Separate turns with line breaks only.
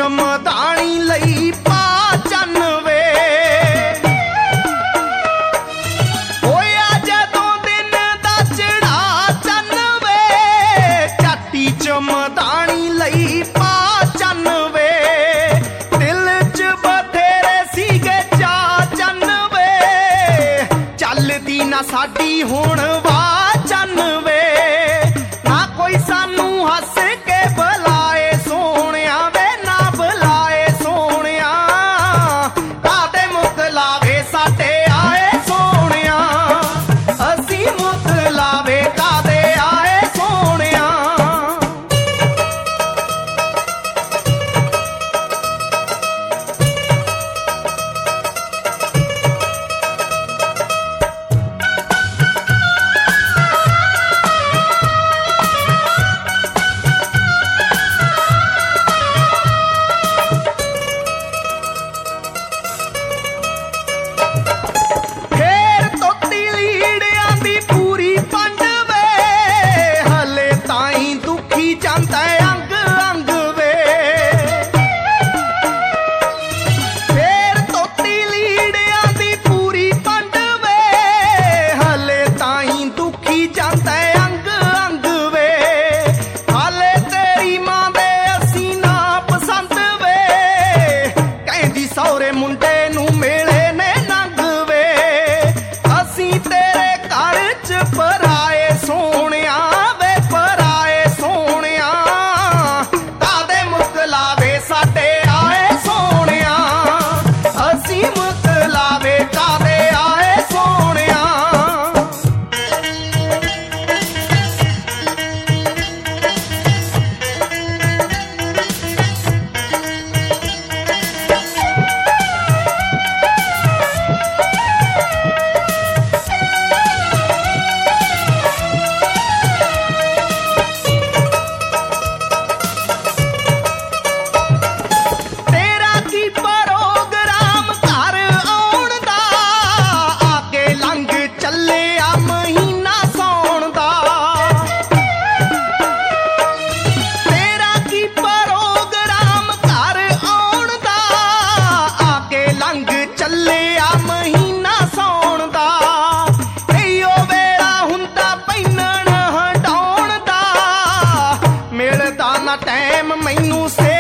ਮਧਾਣੀ ਲਈ ਪਾ ਚੰਨ ਵੇ। ਹੋਇਆ ਜਦੋਂ ਦਿਨ ਦਾ ਚੜਾ ਚੰਨ ਵੇ, ਝਾਟੀ ਚ ਮਧਾਣੀ ਲਈ ਪਾ ਚੰਨ ਵੇ। ਦਿਲ ਚ ਬਥੇਰੇ ਸੀਗੇ ਚਾ ਚੰਨ ਵੇ, ਚੱਲਦੀ ਨਾ ਸਾਡੀ ਹੁਣ ਵਾਹ ਚੰਨ ਵੇ। ਨਾ ਕੋਈ ਸਾਨੂੰ ਹੱਸ ਕੇ ਬੁਲਾਏ ਸੋਹਣਿਆ ਵੇ, ਨਾ ਬੁਲਾਏ ਸੋਹਣਿਆ। ਕਾਹਦੇ ਮੁੱਕ ਲਾਵੇ ਸਾਡੇ ਆਏ ਸੋਹਣਿਆ, ਅਸੀਂ ਮੁੱਕ ਲਾਵੇ ਕਾਹਦੇ ਆਏ ਸੋਹਣਿਆ। ਫੇਰ ਤੋਤੀ ਲੀੜਿਆਂ ਦੀ ਪੂਰੀ ਪੰਡ ਵੇ, ਹਲੇ ਤਾਈਂ ਦੁਖੀ ਜਾਂਦਾ ਅੰਗ ਅੰਗ ਵੇ। ਫੇਰ ਤੋਤੀ ਲੀੜਿਆਂ ਦੀ ਪੂਰੀ ਪੰਡ ਵੇ, ਹਲੇ ਤਾਈਂ ਦੁਖੀ ਜਾਂਦਾ ਅੰਗ ਅੰਗ ਵੇ। ਹਾਲੇ ਤੇਰੀ ਮਾਂ ਦੇ ਅਸੀਂ ਨਾ ਪਸੰਦ ਵੇ, ਕਹਿੰਦੀ ਸਹੁਰੇ ਮੁੰਡੇ ਨੂੰ ਮਿਲੇ ਨੇ ਨੰਗ ਵੇ। ਅਸੀਂ ਤੇਰੇ ਘਰ ਚ ਪਰਾਏ ਸੋਹਣਿਆ ਵੇ, ਪਰਾਏ ਸੋਹਣਿਆ। ਕਾਹਦੇ ਮੁੱਕ ਲਾਵੇ ਸਾਡੇ ਆਏ ਸੋਹਣਿਆ, ਅਸੀਂ ਮੁੱਕ ਲਾਵੇ ਕਾਹਦੇ ਆਏ ਸੋਹਣਿਆ। ਤੇਰਾ ਕੀ ਪ੍ਰੋਗਰਾਮ ਘਰ ਆਉਣ ਦਾ, ਆਗੇ ਲੰਘ ਚੱਲਿਆ ਮਹੀਨਾ ਸਾਉਣ ਦਾ। ਤੇਰਾ ਕੀ ਪ੍ਰੋਗਰਾਮ ਘਰ ਆਉਣ ਦਾ, ਆਗੇ ਲੰਘ ਚੱਲਿਆ ਮਹੀਨਾ ਸਾਉਣ ਦਾ। ਇਹੋ ਵੇਲਾ ਹੁੰਦਾ ਪਹਿਨਣ ਹਟਾਉਣ ਦਾ, ਮਿਲਦਾ ਨਾ ਟਾਈਮ ਮੈਨੂੰ ਸੇ